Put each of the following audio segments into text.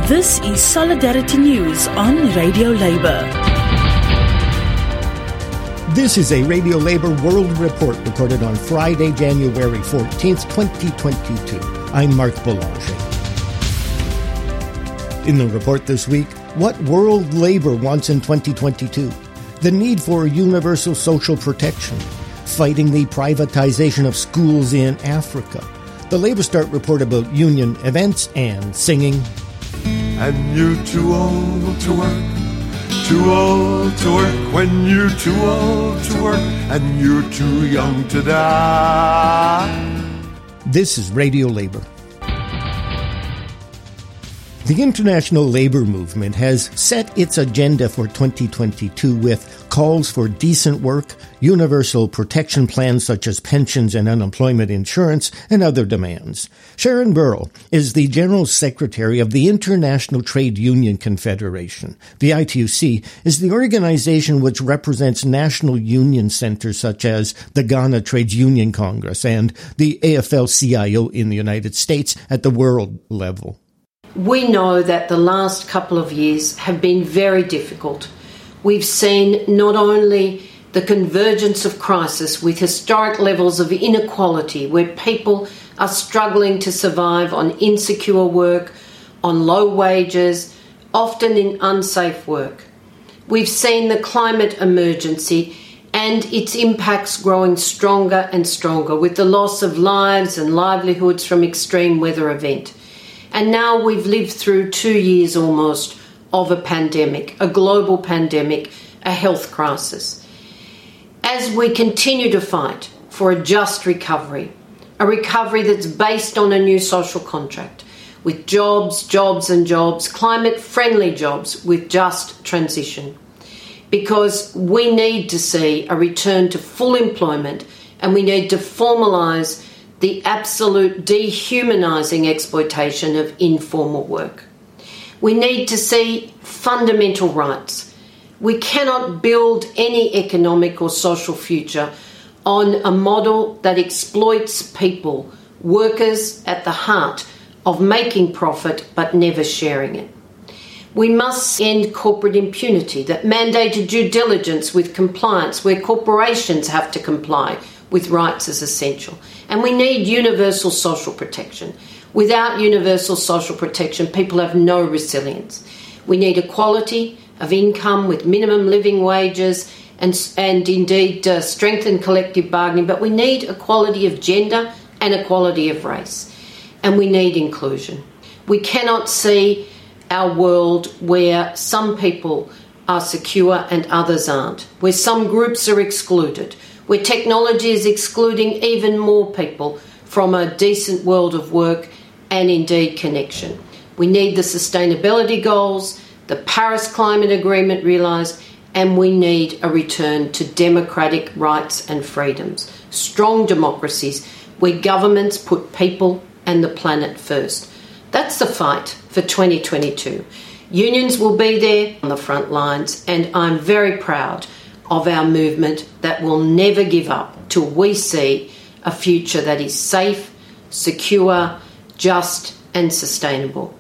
This is Solidarity News on Radio Labour. This is a Radio Labour World Report recorded on Friday, January 14th, 2022. I'm Mark Boulanger. In the report this week, what world labour wants in 2022, the need for universal social protection, fighting the privatization of schools in Africa, the Labour Start report about union events and singing. And you're too old to work, too old to work, when you're too old to work, and you're too young to die. This is Radio Labour. The international labour movement has set its agenda for 2022 with calls for decent work, universal protection plans such as pensions and unemployment insurance, and other demands. Sharon Burrow is the General Secretary of the International Trade Union Confederation. The ITUC is the organization which represents national union centers such as the Ghana Trades Union Congress and the AFL-CIO in the United States at the world level. We know that the last couple of years have been very difficult. We've seen not only the convergence of crisis with historic levels of inequality where people are struggling to survive on insecure work, on low wages, often in unsafe work. We've seen the climate emergency and its impacts growing stronger and stronger with the loss of lives and livelihoods from extreme weather event. And now we've lived through 2 years almost of a pandemic, a global pandemic, a health crisis. As we continue to fight for a just recovery, a recovery that's based on a new social contract, with jobs, climate-friendly jobs with just transition. Because we need to see a return to full employment and we need to formalise the absolute dehumanising exploitation of informal work. We need to see fundamental rights. We cannot build any economic or social future on a model that exploits people, workers at the heart of making profit but never sharing it. We must end corporate impunity that mandated due diligence with compliance where corporations have to comply with rights as essential. And we need universal social protection. Without universal social protection, people have no resilience. We need equality of income with minimum living wages and indeed strengthened collective bargaining, but we need equality of gender and equality of race. And we need inclusion. We cannot see our world where some people are secure and others aren't, where some groups are excluded, where technology is excluding even more people from a decent world of work and indeed connection. We need the sustainability goals, the Paris Climate Agreement realised, and we need a return to democratic rights and freedoms. Strong democracies where governments put people and the planet first. That's the fight for 2022. Unions will be there on the front lines, and I'm very proud of our movement that will never give up till we see a future that is safe, secure, just and sustainable.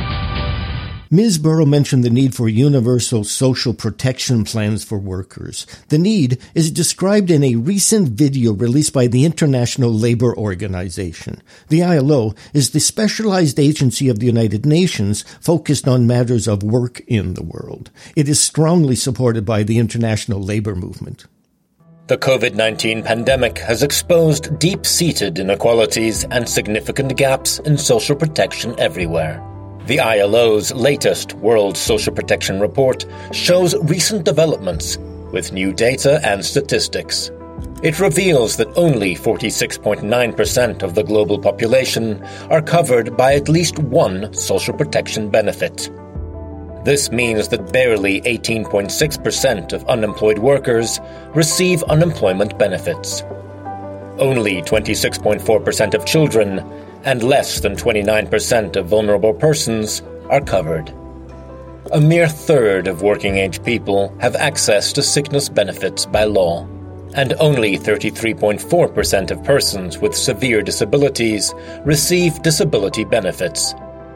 Ms. Burrow mentioned the need for universal social protection plans for workers. The need is described in a recent video released by the International Labour Organization. The ILO is the specialized agency of the United Nations focused on matters of work in the world. It is strongly supported by the international labour movement. The COVID-19 pandemic has exposed deep-seated inequalities and significant gaps in social protection everywhere. The ILO's latest World Social Protection Report shows recent developments with new data and statistics. It reveals that only 46.9% of the global population are covered by at least one social protection benefit. This means that barely 18.6% of unemployed workers receive unemployment benefits. Only 26.4% of children and less than 29% of vulnerable persons are covered. A mere third of working-age people have access to sickness benefits by law, and only 33.4% of persons with severe disabilities receive disability benefits.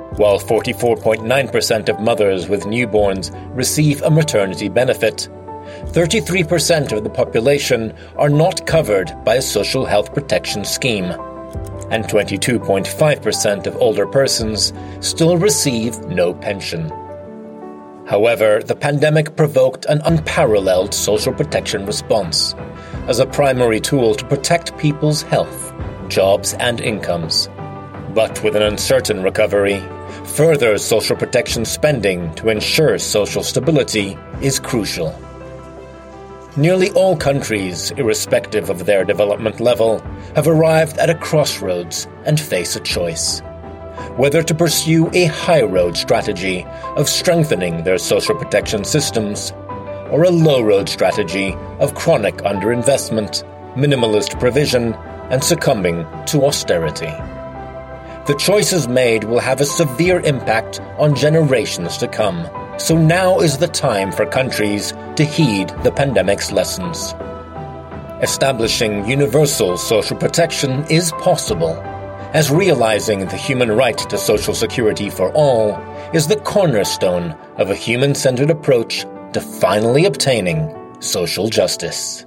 While 44.9% of mothers with newborns receive a maternity benefit, 33% of the population are not covered by a social health protection scheme, and 22.5% of older persons still receive no pension. However, the pandemic provoked an unparalleled social protection response as a primary tool to protect people's health, jobs, and incomes. But with an uncertain recovery, further social protection spending to ensure social stability is crucial. Nearly all countries, irrespective of their development level, have arrived at a crossroads and face a choice. Whether to pursue a high-road strategy of strengthening their social protection systems, or a low-road strategy of chronic underinvestment, minimalist provision, and succumbing to austerity. The choices made will have a severe impact on generations to come, so now is the time for countries to heed the pandemic's lessons. Establishing universal social protection is possible, as realizing the human right to social security for all is the cornerstone of a human-centered approach to finally obtaining social justice.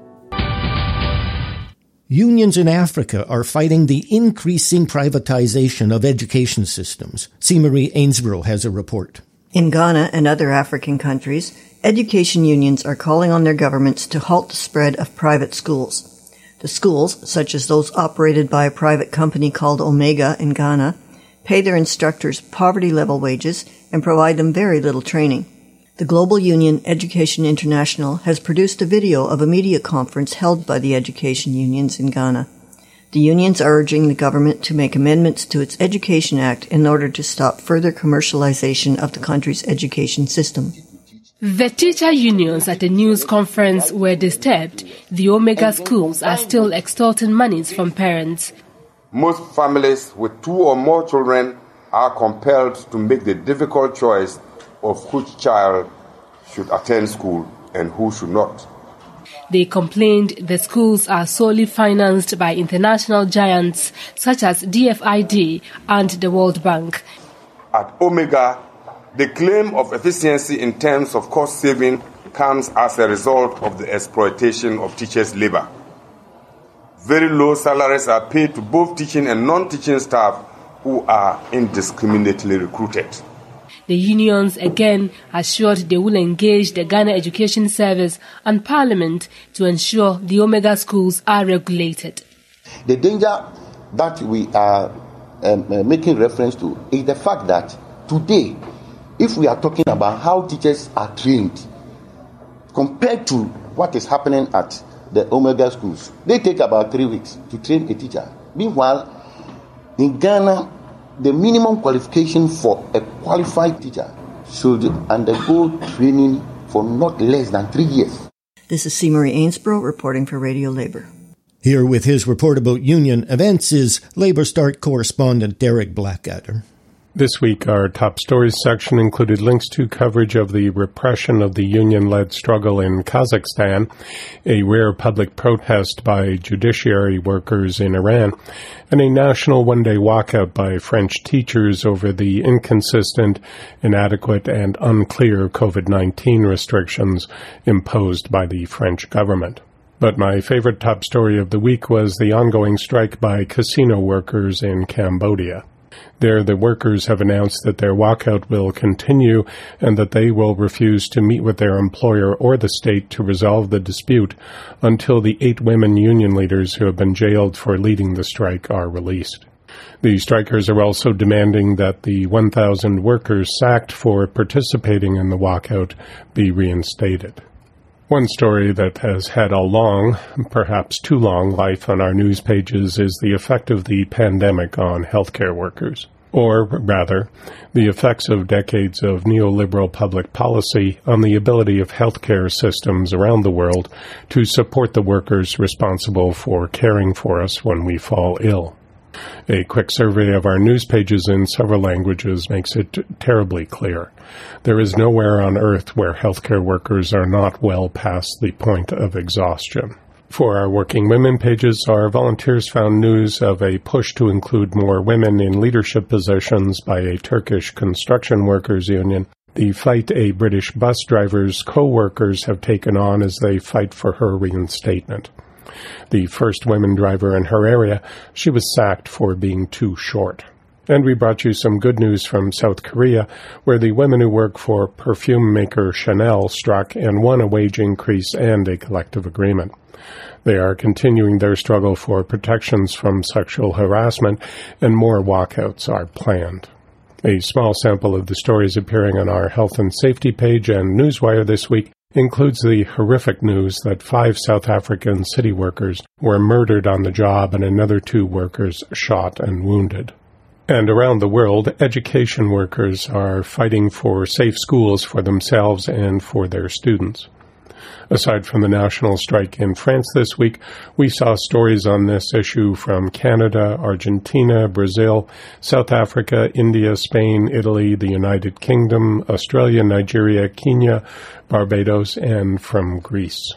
Unions in Africa are fighting the increasing privatization of education systems. C. Marie Ainsborough has a report. In Ghana and other African countries, education unions are calling on their governments to halt the spread of private schools. The schools, such as those operated by a private company called Omega in Ghana, pay their instructors poverty-level wages and provide them very little training. The global union Education International has produced a video of a media conference held by the education unions in Ghana. The unions are urging the government to make amendments to its Education Act in order to stop further commercialization of the country's education system. The teacher unions at a news conference were disturbed. The Omega schools are still extorting monies from parents. Most families with 2 or more children are compelled to make the difficult choice of which child should attend school and who should not. They complained the schools are solely financed by international giants such as DFID and the World Bank. At Omega, the claim of efficiency in terms of cost saving comes as a result of the exploitation of teachers' labor. Very low salaries are paid to both teaching and non-teaching staff who are indiscriminately recruited. The unions again assured they will engage the Ghana Education Service and Parliament to ensure the Omega schools are regulated. The danger that we are making reference to is the fact that today, if we are talking about how teachers are trained, compared to what is happening at the Omega schools, they take about 3 weeks to train a teacher. Meanwhile, in Ghana, the minimum qualification for a qualified teacher should undergo training for not less than 3 years. This is C. Marie Ainsborough reporting for Radio Labour. Here with his report about union events is Labour Start correspondent Derek Blackadder. This week, our top stories section included links to coverage of the repression of the union-led struggle in Kazakhstan, a rare public protest by judiciary workers in Iran, and a national one-day walkout by French teachers over the inconsistent, inadequate, and unclear COVID-19 restrictions imposed by the French government. But my favorite top story of the week was the ongoing strike by casino workers in Cambodia. There, the workers have announced that their walkout will continue and that they will refuse to meet with their employer or the state to resolve the dispute until the 8 women union leaders who have been jailed for leading the strike are released. The strikers are also demanding that the 1,000 workers sacked for participating in the walkout be reinstated. One story that has had a long, perhaps too long, life on our news pages is the effect of the pandemic on healthcare workers. Or, rather, the effects of decades of neoliberal public policy on the ability of healthcare systems around the world to support the workers responsible for caring for us when we fall ill. A quick survey of our news pages in several languages makes it terribly clear. There is nowhere on earth where healthcare workers are not well past the point of exhaustion. For our Working Women pages, our volunteers found news of a push to include more women in leadership positions by a Turkish construction workers union, the fight a British bus driver's co-workers have taken on as they fight for her reinstatement. The first women driver in her area, she was sacked for being too short. And we brought you some good news from South Korea, where the women who work for perfume maker Chanel struck and won a wage increase and a collective agreement. They are continuing their struggle for protections from sexual harassment, and more walkouts are planned. A small sample of the stories appearing on our health and safety page and Newswire this week includes the horrific news that 5 South African city workers were murdered on the job and another 2 workers shot and wounded. And around the world, education workers are fighting for safe schools for themselves and for their students. Aside from the national strike in France this week, we saw stories on this issue from Canada, Argentina, Brazil, South Africa, India, Spain, Italy, the United Kingdom, Australia, Nigeria, Kenya, Barbados, and from Greece.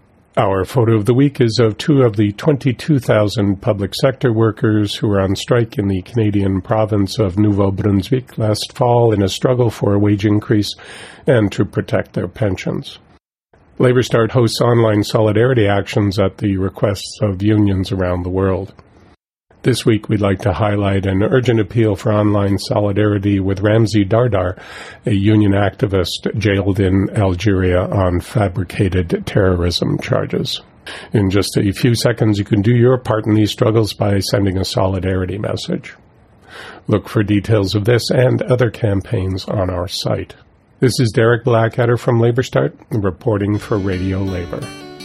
Our photo of the week is of 2 of the 22,000 public sector workers who were on strike in the Canadian province of Nouveau-Brunswick last fall in a struggle for a wage increase and to protect their pensions. Labour Start hosts online solidarity actions at the requests of unions around the world. This week, we'd like to highlight an urgent appeal for online solidarity with Ramzi Dardar, a union activist jailed in Algeria on fabricated terrorism charges. In just a few seconds, you can do your part in these struggles by sending a solidarity message. Look for details of this and other campaigns on our site. This is Derek Blackadder from Labour Start, reporting for Radio Labour.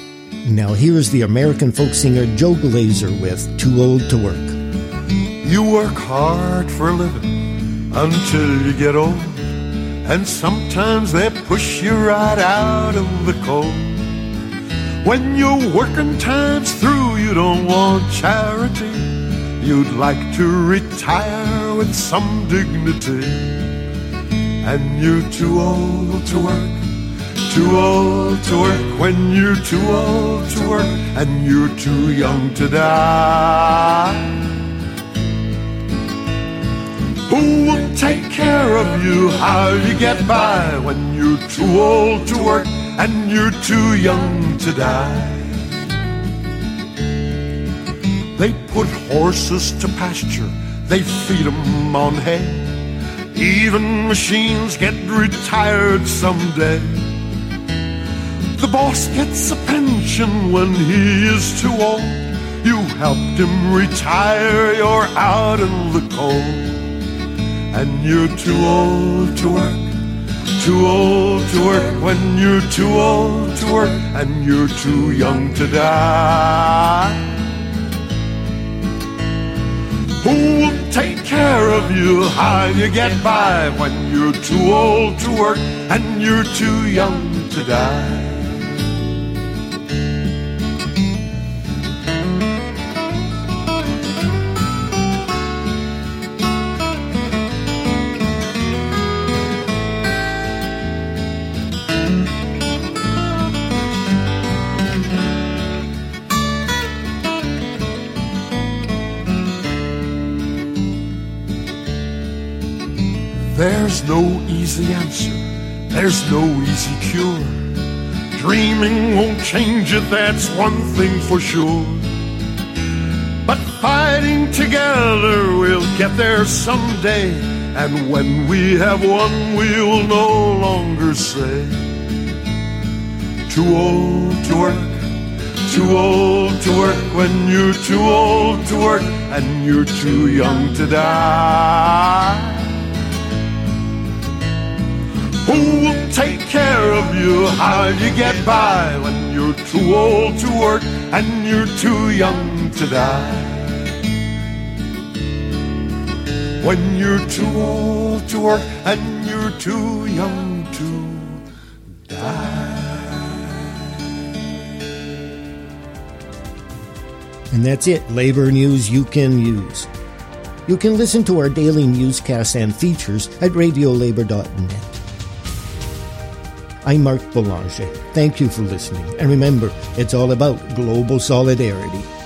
Now here's the American folk singer Joe Glazer with Too Old to Work. You work hard for a living until you get old, and sometimes they push you right out of the cold. When your working time's through, you don't want charity. You'd like to retire with some dignity. And you're too old to work, too old to work. When you're too old to work, and you're too young to die. Who will take care of you, how you get by, when you're too old to work, and you're too young to die? They put horses to pasture, they feed them on hay. Even machines get retired someday. The boss gets a pension when he is too old. You helped him retire, you're out in the cold. And you're too old to work, too old to work. When you're too old to work, and you're too young to die. Who will take care of you, how you get by, when you're too old to work, and you're too young to die? There's no easy answer, there's no easy cure. Dreaming won't change it, that's one thing for sure. But fighting together, we'll get there someday. And when we have won, we'll no longer say, too old to work, too old to work. When you're too old to work, and you're too young to die. Who will take care of you, how you get by, when you're too old to work, and you're too young to die? When you're too old to work, and you're too young to die. And that's it, labor news you can use. You can listen to our daily newscasts and features at radiolabor.net. I'm Marc Boulanger. Thank you for listening. And remember, it's all about global solidarity.